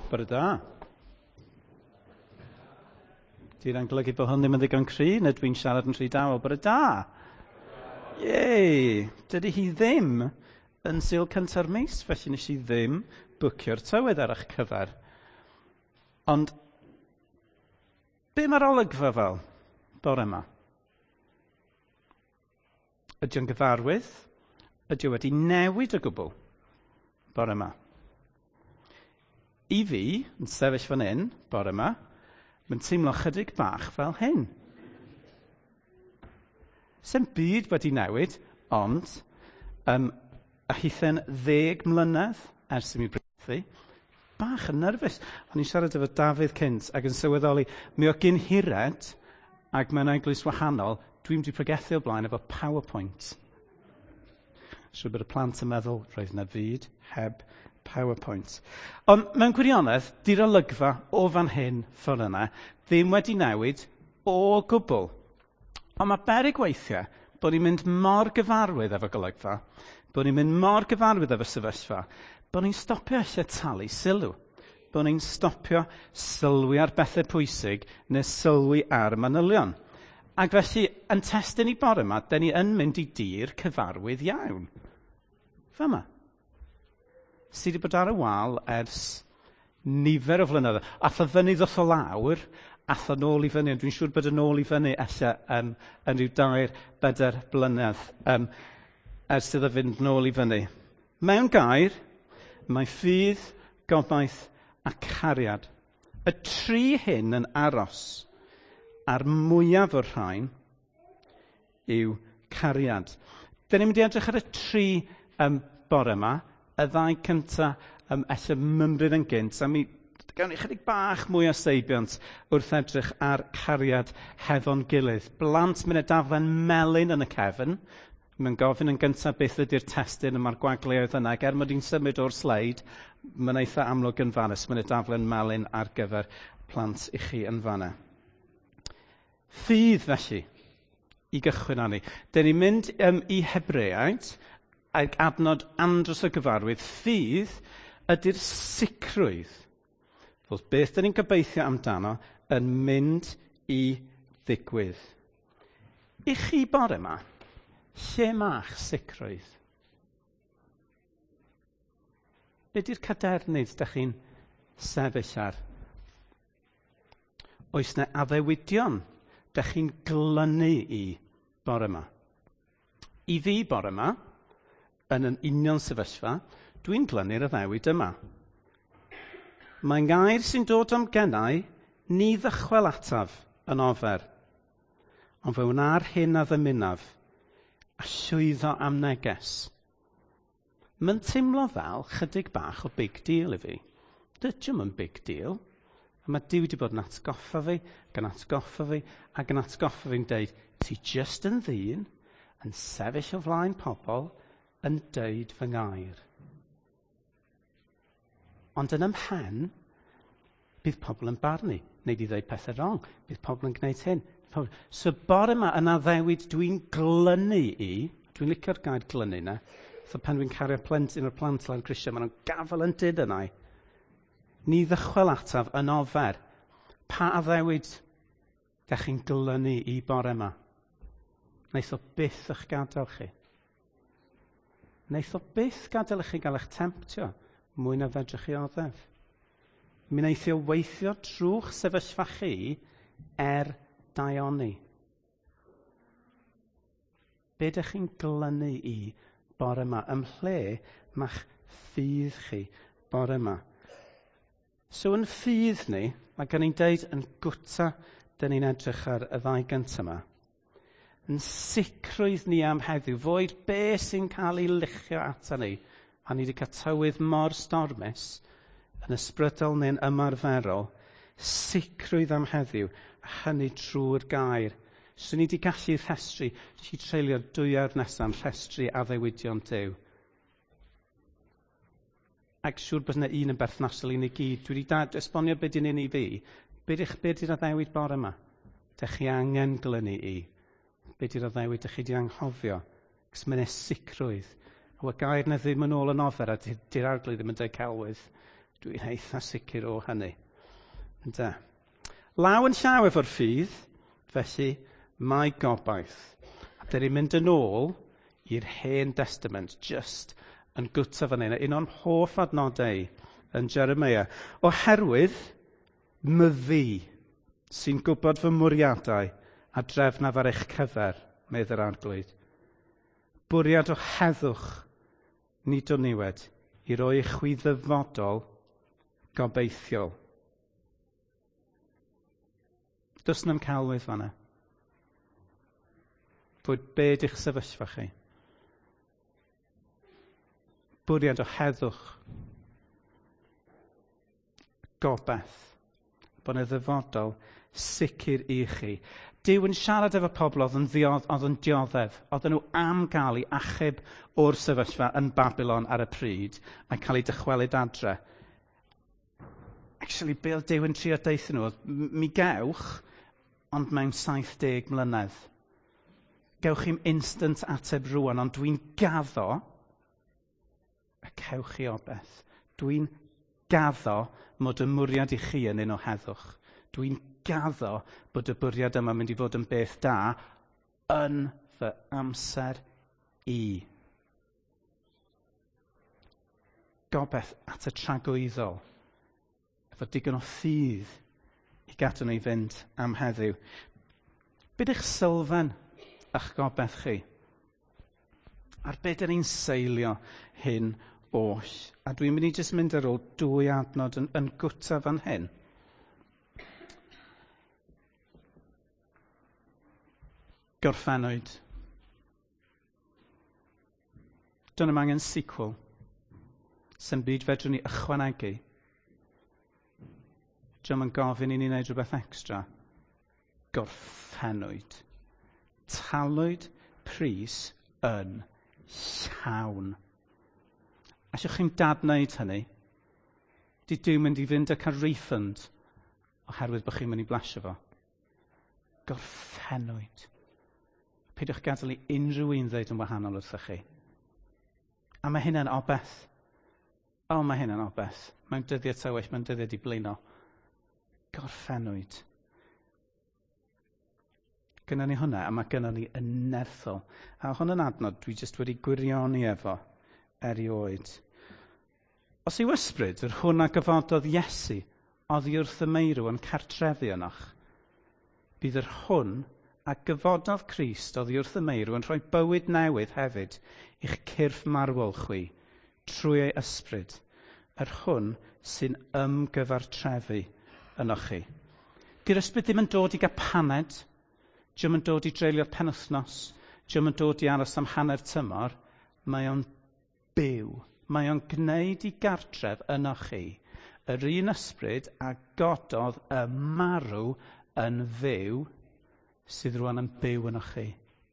Bore da. Di'n golygu bod hwn ddim yn ddigon cry, neu dwi'n siarad yn rhy dawel. Bore da. Yey! Dydy hi ddim yn sil cynta'r mis, felly nes i ddim bwcio'r tywydd ar eich cyfer. Ond, be mae'r olygfa fel bore yma? Ydy o'n gyfarwydd? Ydy o wedi newid o gwbl bore yma? I fi, yn sefyll fan hyn, bore yma, mae'n teimlo chydig bach fel hyn. Se'n byd wedi newid, ond a hithen 10 mlynedd ers i mi brethu, bach yn nerfus. O'n i'n siarad efo Dafydd cynt ac yn sylweddoli, mi o gyn hired ac mewn eglwys wahanol, dwi'n wedi pregethu o blaen efo PowerPoint. Siwr bod y plant yn meddwl, roedd yna fyd heb PowerPoint. Ond mewn gwirionedd, di'r olygfa o fan hyn ffordd yna ddim wedi newid o gwbl. Ond mae beryg weithiau bod ni'n mynd mor gyfarwydd efo golygfa, bod ni'n mynd mor gyfarwydd efo sefyllfa, bod ni'n stopio eisiau talu sylw. Bod ni'n stopio sylwi ar bethau pwysig neu sylwi ar manylion. Ac felly, yn testyn ni bore yma, da ni yn mynd i dir cyfarwydd iawn. Fyma. Sydd wedi bod ar y wal ers nifer o flynyddoedd. Ath o fyny ddoth o lawr, ath o nôl i fyny, dwi'n siŵr bod y nôl i fyny yn rhyw 2-4 blynedd, ers iddo fynd nôl i fyny. Mewn gair, mae ffydd, gobaith a cariad. Y tri hyn yn aros a'r mwyaf o'r rhain yw cariad. Dyn ni'n mynd i edrych ar y tri bore yma, y ddau cynta ella mymryd yn gynt, a mi gawn ni chydig bach mwy o seibiant wrth edrych ar cariad hefo'n gilydd. Blant mynd y daflen melyn yn y cefn. Mae'n gofyn yn gyntaf beth ydy'r testyn a mae'r gwagleuoedd yna. Ger mod i'n symud o'r sleid, mae'n eitha amlwg yn fannes. Mae'n y daflen melyn ar gyfer plant i chi yn fanna. Ffydd felly, i gychwyn arni. Dyn ni'n mynd i Hebreaid, ac adnod andros o gyfarwydd. Ffydd ydy'r sicrwydd fod beth dyn ni'n gobeithio amdano yn mynd i ddigwydd. I chi bore yma, lle ma'ch sicrwydd? Be di'r cadernydd dych chi'n sefyll ar? Oes yna addewidion dych chi'n glynu i bore yma? I fi bore yma, yn yn union sefyllfa, dwi'n glynu'r addewid yma. Mae'n gair sy'n dod am gennau, ni ddychwel ataf yn ofer, ond fe wna'r hyn a ddymunaf, a llwyddo am neges. Mae'n teimlo fel chydig bach o big deal i fi. Dydym yn big deal. A mae Duw wedi bod yn atgoffa fi, ac yn atgoffa fi, ac yn atgoffa fi'n deud, ti just yn ddyn, yn sefyll o flaen pobl, yn deud fy ngair. Ond yn ymhen, bydd pobl yn barnu, neu di ddweud pethau wrong, bydd pobl yn gwneud hyn. So bore yma yn addewid dwi'n glynu i, dwi'n licio'r gair glynu na, so pan dwi'n cario plentyn o'r plant lan grisiau, maen nhw'n gafel yn dyd yna. Ni ddychwel ataf yn ofer. Pa addewid dych chi'n glynu i bore yma? Neith o byth eich gadael chi. Neith o byth gadael chi gael eich temptio mwy na fedrwch chi oddef. Mi neith o weithio trw'ch sefyllfa chi daioni. Be dych chi'n glynu i bore yma? Ym lle ma'ch ffydd chi bore yma? So yn ffydd ni, mae gan i'n deud yn gwta, dyn ni'n edrych ar y ddau gyntaf yma. Yn sicrwydd ni am heddiw, fwyd be sy'n cael ei luchio ata ni, a ni wedi cael tywydd mor stormus, yn ysbrydol neu'n ymarferol, sicrwydd am heddiw, a hynny trwy'r gair. So ni wedi gallu rhestru, nes i treulio'r 2 awr nesaf rhestru addewidion Duw. Ac siŵr bod yna un yn berthnasol i ni gyd. Dwi wedi esbonio beth i'n un i fi. Be di'r addewid bore yma? Dych chi angen glynu i. Be di'r addewid dych chi wedi anghofio? Cos mae'n sicrwydd. O y gair na ddim yn ôl yn ofer, a di'r arglwydd ddim yn dweud celwydd. Dwi'n eitha sicr o hynny. Ynde? Law yn llaw efo'r ffydd, felly mae gobaith. A dyn ni'n mynd yn ôl i'r Hen Testament, just yn gwta fan hyn. Un o'n hoff adnodau yn Jeremia. Oherwydd myddi sy'n gwybod fy mwriadau a drefnaf ar eich cyfer, medd yr arglwydd. Bwriad o heddwch, nid o niwed, i roi eich ddyfodol gobeithiol. Does na'm celwydd fan'na. Fod beth i'ch sefyllfa chi. Bwriad o heddwch. Gobeth. Bod y ddyfodol sicr i chi. Dyw yn siarad efo pobl oedd yn dioddef. Oedden nhw am gael ei achub o'r sefyllfa yn Babylon ar y pryd a'n cael ei dychwelyd adre. Actually, be oedd Dyw yn trio deithio nhw? Mi gewch, ond mewn 70 mlynedd. Gewch chi'n instant ateb rwan, ond dwi'n gaddo y cewch chi obeth. Dwi'n gaddo mod y mwriad i chi yn un o heddwch. Dwi'n gaddo bod y bwriad yma mynd i fod yn beth da yn fy amser i. Gobeth at y tragwyddol. Efo digon o ffydd i gadw ni fynd am heddiw. Beth ych sylfaen a'ch gobeth chi? Ar beth ni'n seilio hyn oll? A dwi'n mynd i jyst mynd ar ôl 2 adnod yn gwta fan hyn. Gorffennwyd. Do'n ddim angen sequel. Sy'n byd fedrwn ni ychwanegu. Diolch yn gofyn i ni wneud rhywbeth extra. Gorffennwyd. Talwyd pris yn llawn. Allwch chi'n dadneud hynny? Dyw mynd i fynd a cael refund oherwydd bod chi'n mynd i blasio fo. Gorffennwyd. Peidiwch gadael i unrhyw un ddeud yn wahanol wrthych chi. A mae hynna'n obeth. Mae hynna'n obeth. Mae'n dyddiau tywyll, mae'n dyddiau di blino. Gorffennwyd. Gynna ni hwnna, a mae gynna ni yn nerthol. A hwn yn adnod dwi jyst wedi gwirioni efo erioed. Os yw ysbryd yr hwn a gyfododd Iesu oddi wrth y meirw yn cartrefu ynoch, bydd yr hwn a gyfododd Crist oddi wrth y meirw yn rhoi bywyd newydd hefyd i'ch cyrff marwol chwi trwy ei ysbryd, yr hwn sy'n ymgyfartrefu ynoch chi. Gyda'r ysbryd ddim yn dod i gael paned, diom yn dod i dreulio'r penwythnos, diom yn dod i aros am hanner tymor, mae o'n byw. Mae o'n gwneud i gartref ynoch chi, yr un ysbryd a gododd y marw yn fyw, sydd rwan yn byw ynoch chi.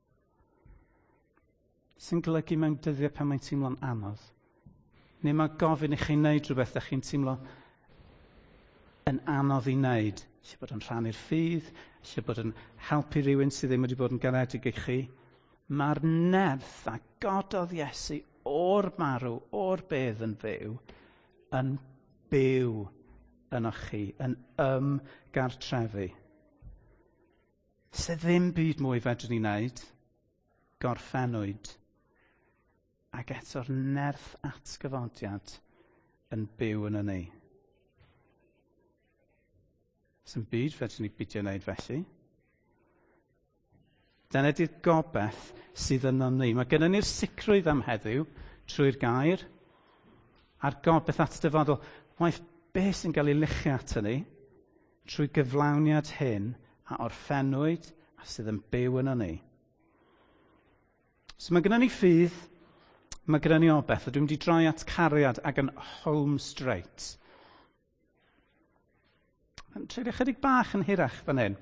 Sy'n golygu mewn dyddiau pan mae'n teimlo'n anodd. Neu mae gofyn i chi wneud rhywbeth a chi'n teimlo yn anodd i wneud. Eisiau bod yn rhannu'r ffydd, eisiau bod yn helpu rhywun sydd ddim wedi bod yn garedig i chi. Mae'r nerth a gododd Iesu o'r marw, o'r bedd yn byw ynoch chi, yn ymgartrefu. Sydd ddim byd mwy fedrwn ni wneud, gorffennwyd, ac eto'r nerth atgyfodiad yn byw yn ni. Sy'n byd fedrwn ni beidio wneud felly. Dyna di'r gobeth sydd yno ni. Mae gennym ni'r sicrwydd am heddiw trwy'r gair, a'r gobeth at dyfodol. Waeth beth sy'n cael ei luchu at hynny trwy gyflawniad hyn a orffennwyd a sydd yn byw yno ni. So mae gennym ni ffydd, mae gennym ni obeth, a dwi'n mynd i droi at cariad ac yn home straight. Treulio chydig bach yn hirach fan hyn.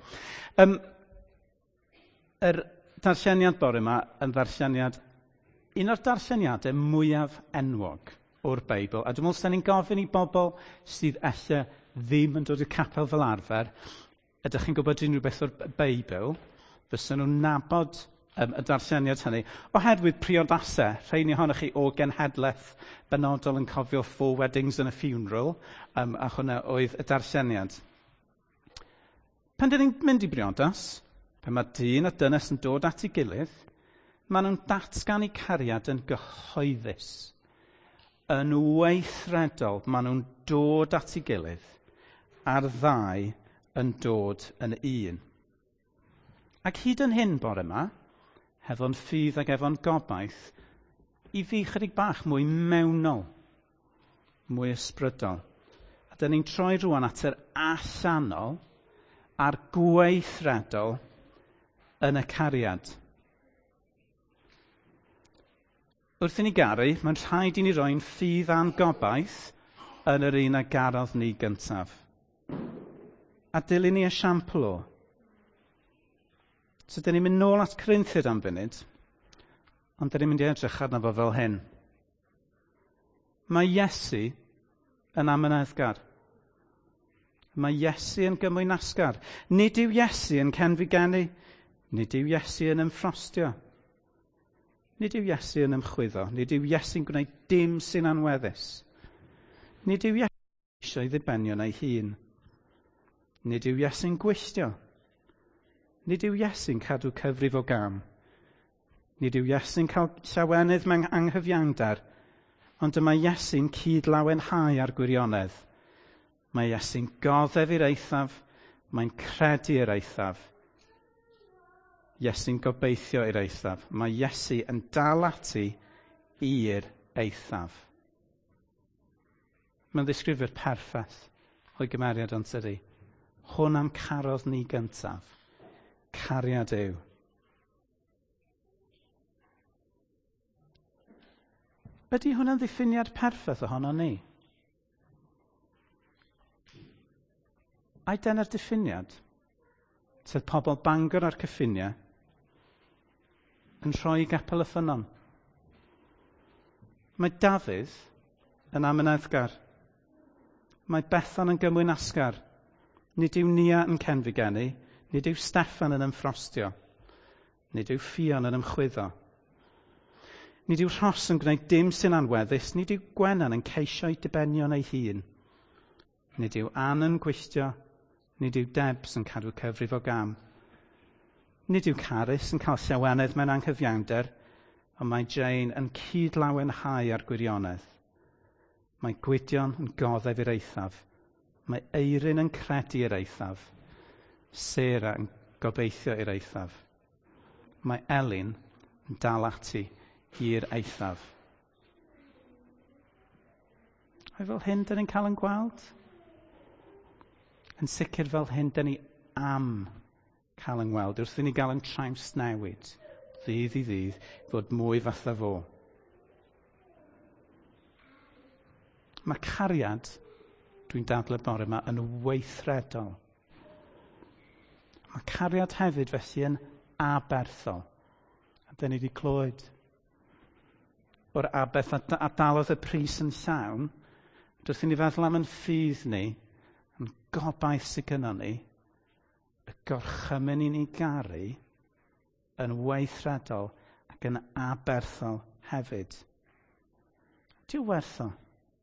Yr darlleniad bore yma yn ddarlleniad, un o'r darlleniadau mwyaf enwog o'r Beibl. A dwi'n meddwl sy'n ni'n gofyn i bobl sydd ella ddim yn dod i'r capel fel arfer, ydych chi'n gwybod unrhyw beth o'r Beibl, fysa nhw'n nabod y darlleniad hynny, oherwydd priodasau, rhain ohonoch chi o genhedlaeth benodol yn cofio 4 weddings and a funeral, a hwnna oedd y darlleniad. Pan dyn ni'n mynd i briodas, pan mae dyn a dynes yn dod at ei gilydd, maen nhw'n datgan eu cariad yn gyhoeddus. Yn weithredol, maen nhw'n dod at ei gilydd, a'r ddau yn dod yn un. Ac hyd yn hyn bore yma, hefo'n ffydd ac efo'n gobaith, i fi chydig bach mwy mewnol, mwy ysbrydol. A dyn ni'n troi rwan at yr allanol a'r gweithredol yn y cariad. Wrth i ni garu, mae'n rhaid i ni roi'n ffydd a'n gobaith yn yr un a garodd ni gyntaf. A dilyn ni esiampl o. So, dyn ni'n mynd nôl at Corinthiaid am funud, ond dyn ni'n mynd i edrych arno fo fel hyn. Mae Iesu yn amyneddgar. Mae Iesu yn gymwynasgar. Nid yw Iesu yn cenfigenu, nid yw Iesu yn ymffrostio. Nid yw Iesu yn ymchwyddo, nid yw Iesu'n gwneud dim sy'n anweddus. Nid yw Iesu eisiau ddibenion ei hun. Nid yw Iesu'n gwylltio. Nid yw Iesu'n cadw cyfrif o gam. Nid yw Iesu'n cael llawenydd mewn anghyfiawnder, ond dyma Iesu'n cydlawenhau ar gwirionedd. Mae Iesu'n goddef i'r eithaf, mae'n credu i'r eithaf. Iesu'n gobeithio i'r eithaf. Mae Iesu yn dal ati i'r eithaf. Mae'n ddisgrifio'r perffaith o'i gymeriad ond tydi. Hwn am carodd ni gyntaf. Cariad yw. Ydy hwnna'n ddiffiniad perffaith ohono ni? A dyna'r diffiniad? Sef pobl Bangor a'r cyffiniau yn rhoi gapel y ffynon. Mae Dafydd yn amyneddgar. Mae Bethan yn gymwynasgar. Nid yw Nia yn cenfigenu, nid yw Steffan yn ymffrostio, nid yw Ffion yn ymchwyddo. Nid yw Rhos yn gwneud dim sy'n anweddus, nid yw Gwenan yn ceisio ei dibenion ei hun. Nid yw Ann yn gwylltio, nid yw Debs yn cadw cyfrif o gam. Nid yw Carys yn cael llawenydd mewn anghyfiawnder, ond mae Jane yn cydlawenhau ar gwirionedd. Mae Gwydion yn goddef i'r eithaf. Mae Eirin yn credu i'r eithaf. Sarah yn gobeithio i'r eithaf. Mae Elin yn dal ati i'r eithaf. A fel hyn dyn ni'n cael yn gweld? Yn sicr fel hyn dyn ni am cael yn gweld. Wrth i ni gael yn trawsnewid, ddydd i ddydd, fod mwy fatha fo. Mae cariad, dwi'n dadlau bore yma, yn weithredol. Mae cariad hefyd felly yn aberthol. A dyn ni wedi clywed o'r aberth a dalodd y pris yn llawn, wrth i ni feddwl am yn ffydd ni, yn gobaith sydd gynnon ni, y gorchymyn i ni garu yn weithredol ac yn aberthol hefyd. Diw werth o?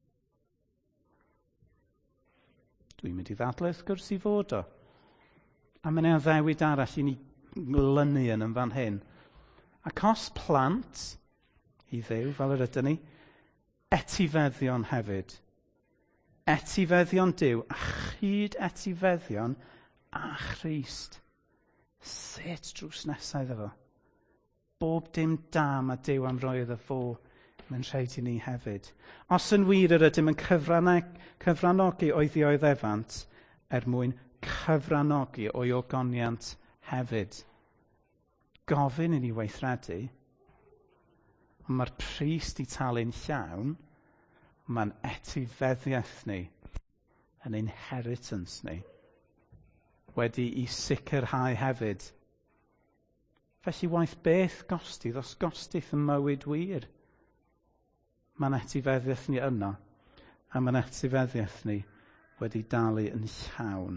Dwi'n mynd i ddadlau wrth gwrs i fod o. A mae'n ei addewid arall i ni lynu yn fan hyn. Ac os plant i Dduw, fel yr ydyn ni, etifeddion hefyd. Etifeddion Duw, a chyd etifeddion a Christ. Sut drws nesaf iddo fo? Bob dim da mae Duw am roi iddo fo, mae'n rhaid i ni hefyd. Os yn wir yr ydym yn cyfrannogi o'i ddioddefant mwyn cyfrannogi o'i ogoniant hefyd. Gofyn i ni weithredu, ond mae'r pris di talu'n llawn, mae'n etifeddiaeth ni, yn inheritance ni, wedi i sicrhau hefyd. Felly waith beth gostydd os gostydd yn mywyd wir? Mae'n etifeddiaeth ni yno, a mae'n etifeddiaeth ni wedi dalu yn llawn.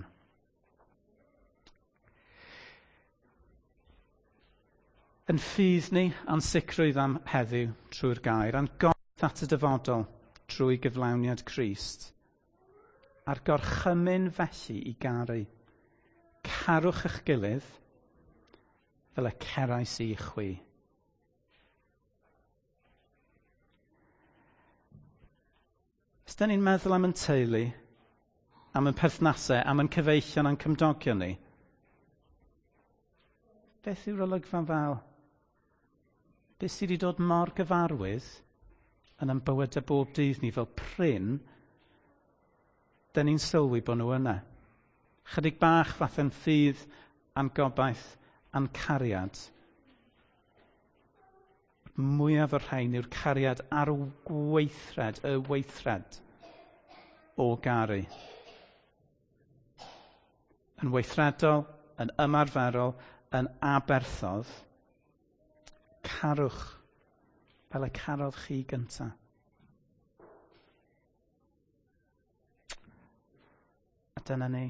Yn ffydd ni ansicrwydd am heddiw trwy'r gair, a'n goeth at y dyfodol trwy gyflawniad Crist. A'r gorchymyn felly i garu. Carwch eich gilydd fel y cerais i chwi. Os da ni'n meddwl am yn teulu, am yn perthnasau, am yn cyfeillion a'n cymdogion ni, beth yw'r olygfa fel? Beth sydd wedi dod mor gyfarwydd yn ein bywydau bob dydd ni fel prin, da ni'n sylwi bod nhw yna. Chydig bach fath yn ffydd, a'n gobaith, a'n cariad. Mwyaf o'r rhain yw'r cariad ar weithred, y weithred o garu. Yn weithredol, yn ymarferol, yn aberthodd, carwch fel y carodd chi gynta. A dyna ni.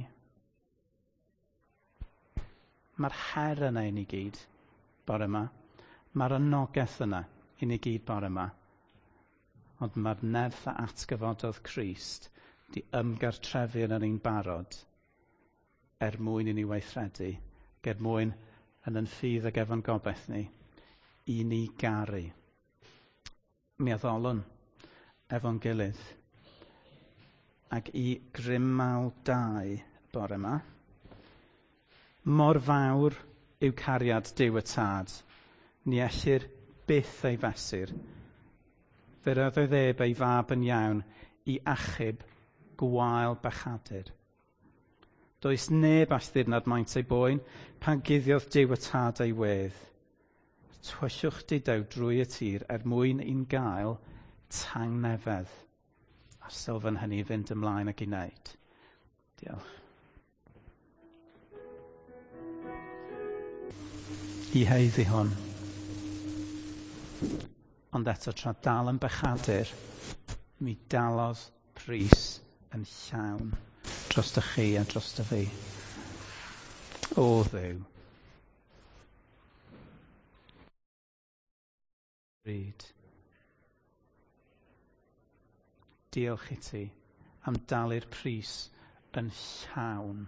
Mae'r her yna i ni gyd bore yma. Mae'r anogaeth yna i ni gyd bore yma. Ond mae'r nerth a atgyfododd Crist di ymgartrefu yn yr un barod mwyn i ni weithredu, mwyn yn ein ffydd ag efo'n gobaith ni, i ni garu. Mi addolwn efo'n gilydd ac i grymaw dau bore yma. Mor fawr yw cariad Duw y Tad, ni ellir byth ei fesur. Fe roddodd eb ei fab yn iawn i achub gwael bechadur. Does neb alldir nad maint ei boen pan guddiodd Duw y Tad ei wedd. Twysiwch didaw drwy y tir mwyn i'n gael tangnefedd. A sylfan hynny fynd ymlaen ac i wneud. Diolch. I heiddi hwn. Ond eto tra dal yn bechadur, mi dalodd pris yn llawn dros dy chi a dros dy fi. O Dduw. Ryd. Diolch i ti am dalu'r pris yn llawn.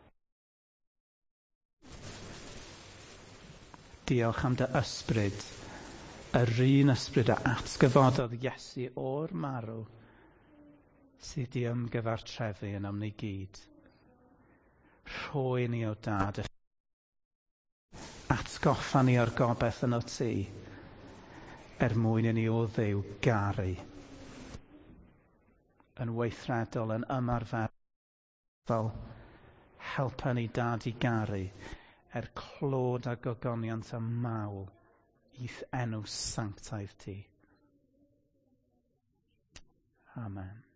Diolch am dy ysbryd, yr un ysbryd a atgyfododd Iesu o'r marw sydd i ymgyfartrefu yn am ni gyd. Rhoi ni o Dad, atgoffa ni o'r gobaith yn o ti, mwyn i ni o Dduw garu. Yn weithredol, yn ymarferol, helpa ni Dad i garu, clod a gogoniant a mawl i'th enw sanctaidd ti. Amen.